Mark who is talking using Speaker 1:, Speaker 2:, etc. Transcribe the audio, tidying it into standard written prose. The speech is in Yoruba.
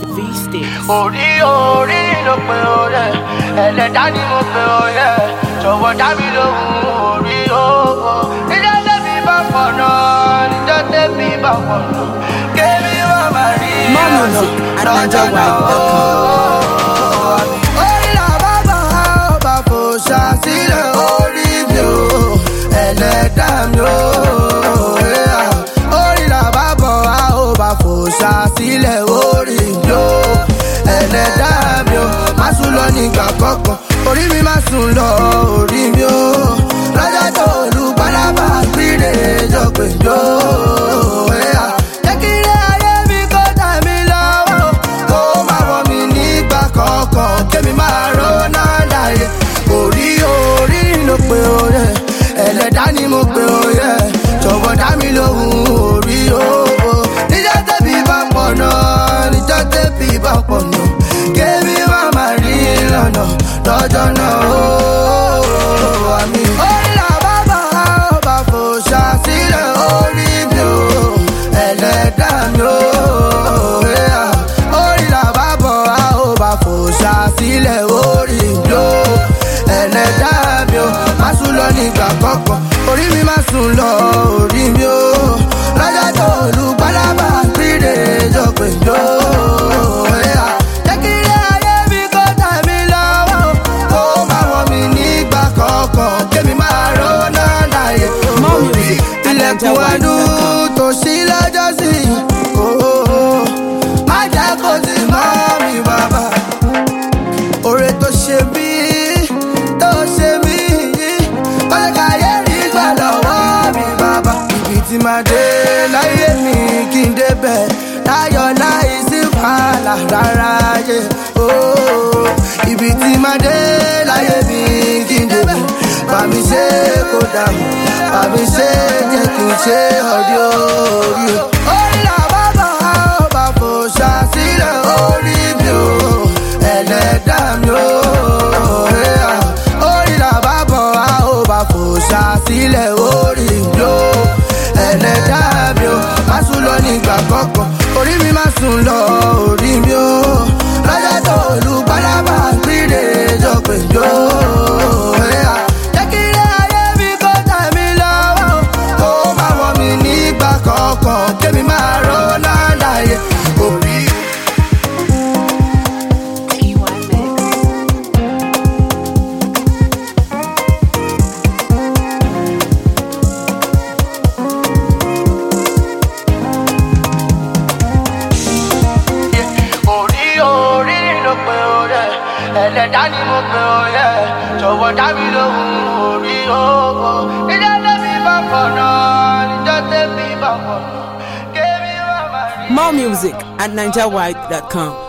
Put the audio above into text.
Speaker 1: V-Sticks.
Speaker 2: Orí orí ló pe ọ̀rẹ́, ẹlẹ́dá ni mo pe ọ̀rẹ́, jọ̀wọ́ dá mi lóhùn orí owó. Níjọ́ tẹ́bí bá pọ̀nà, níjọ́ tẹ́bí bá pọ̀nà, kébí wọ́n máa rí ọ̀nà lọ́jọ́ náà. Orí làbá bá ọba fò ṣàṣìlẹ̀ orí mi o, ẹlẹ́dá mi o. Orí làbá bọ̀ á ọba fò ṣàṣìlẹ̀ orí mi o, ẹlẹ́dá mi o. Má sùn lọ nígbà kankan, orí mi má sùn lọ orí mi o. Lọ́jọ́ tó olùbálábà gbére jọ pé jọ. Jẹ́ kí ilé ayé mi kó tà mí lọ́wọ́, kó má wọ̀ mí nígbà kankan, kémi máa rọ́nà láyé. Orí orí ló pe ọ̀rẹ́, ẹlẹ́dá ni mo pe ọ̀rẹ́, jọ̀wọ́ dá mi lóhùn orí owó. Níjọ́ tẹ́bí bá pọ̀nà, níjọ́ tẹ́bí bá pọ̀nà, kémi máa máa rí lọ́nà lọ́jọ́ náà. Àmì orí làbá bá ọba fò ṣàṣìlẹ̀ orí mi o, ẹlẹ́dá mi o. Orí làbá bọ̀ á ọba fò ṣàṣìlẹ̀ orí mi o, ẹlẹ́dá mi o. Má sùn lọ nígbà kankan, orí mi má sùn lọ orí mi o. Lọ́jọ́ tó olùbálábà gbére jọ pé jọ. Jẹ́ kí ilé ayé mi kó tà mí lọ́wọ́, kó má wọ̀ mí nígbà kankan, kémi máa rọ́nà láyé. Orí ilẹ̀kùn àánú tó ṣí lọ́jọ́ sí, má jẹ́ kó tì mọ́ mi bàbá. Oore tó ṣe mí, tó ṣe mí, kọ́lé káyé rí gbà lọ́wọ́ mi bàbá. Ibi tí máa dé láyé mi kí n débẹ̀ láyọ̀ láì sí wàhálà rárá yé. Ibi tí máa dé láyé mi kí n débẹ̀, bá mi ṣe kó dàrú, bá mi ṣe jẹ́ kí n ṣe ọdí orí o. Orí làbá bá ọba fò ṣàṣìlẹ̀ orí mi o, ẹlẹ́dá mi o. Orí làbá bọ̀ á ọba fò ṣàṣìlẹ̀ orí mi o, ẹlẹ́dá mi o. Má sùn lọ nígbà kankan, orí mi má sùn lọ orí mi o. Lọ́jọ́ tó olùbálábà gbére jọ pé jọ. Jẹ́ kí ilé ayé mi kó tà mí lọ́wọ́, kó má wọ̀ mí nígbà kankan, kémi máa rọ́nà láyé. Orí orí ló pe ọ̀rẹ́, ẹlẹ́dá ni mo pe ọ̀rẹ́, jọ̀wọ́ dá mi lóhùn orí owó. Níjọ́ tẹ́bí bá pọ̀nà, níjọ́ tẹ́bí bá pọ̀nà, kémi wá máa rí.
Speaker 1: More music at NigerWide.com.